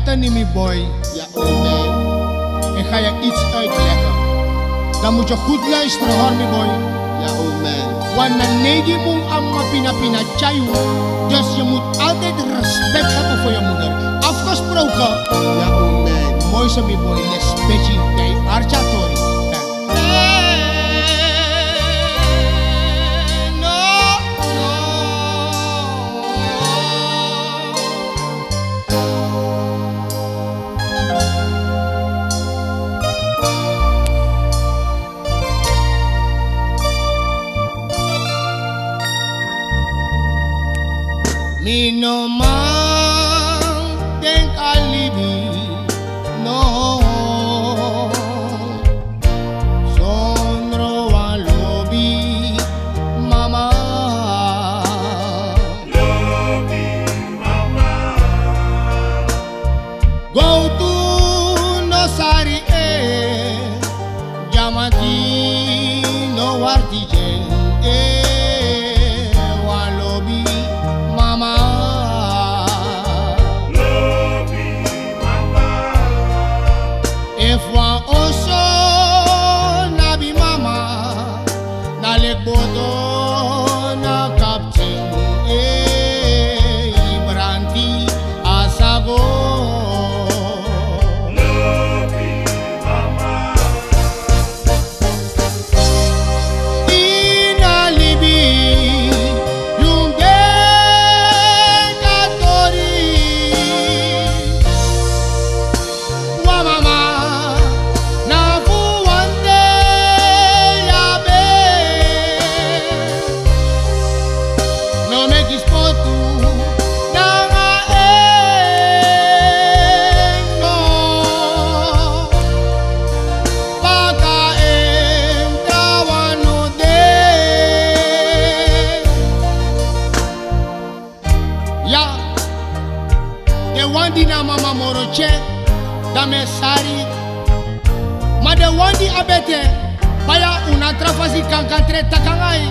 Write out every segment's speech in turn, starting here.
Anthony boy. Ja, oh man. Ik ga je iets uitleggen. Dan moet je goed luisteren hoor, my boy. Ja, oh man. Want na negi mong amma pina pina chayu. Dus je moet altijd respect hebben voor je moeder. Afgesproken. Ja, oh man. Mooi zo, my boy. Respectje bij Archatori. Me no man think I live no Sondro a lobby mama Go to no sari Jamati no wartije If one also nabi mama na lekboto na captain Ibranti asago Ina libi yung dekatori wa mama The one di na mama moroche da mesari ma the one di abete baya una trafasi kankantre takangai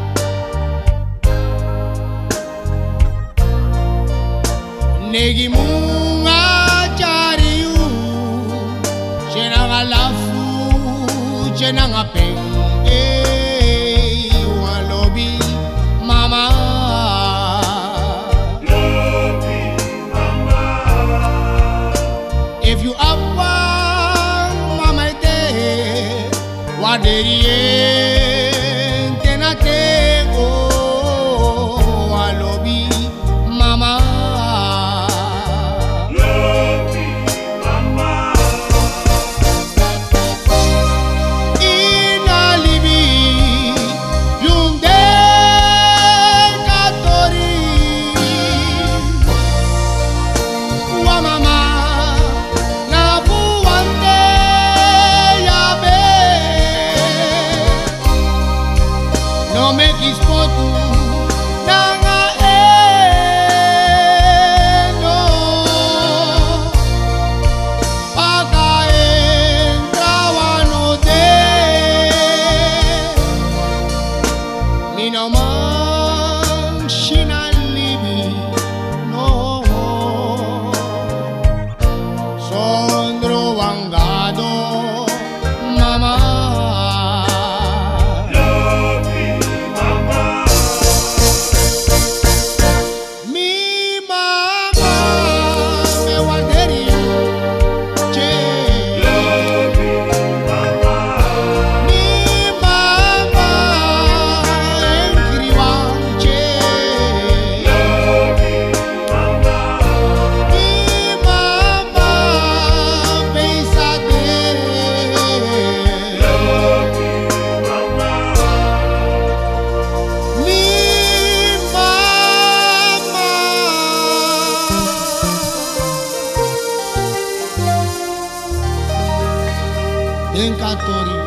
negi munga chariu chena galafu chena ngapeng walobi mama If you up mama ite waderie tenate o alobi mama Ina libi yung dekatori wa mama No me kispotu nanga no Paka entrawano de Mi no man shinalibi no Sondro wangado mama Encatori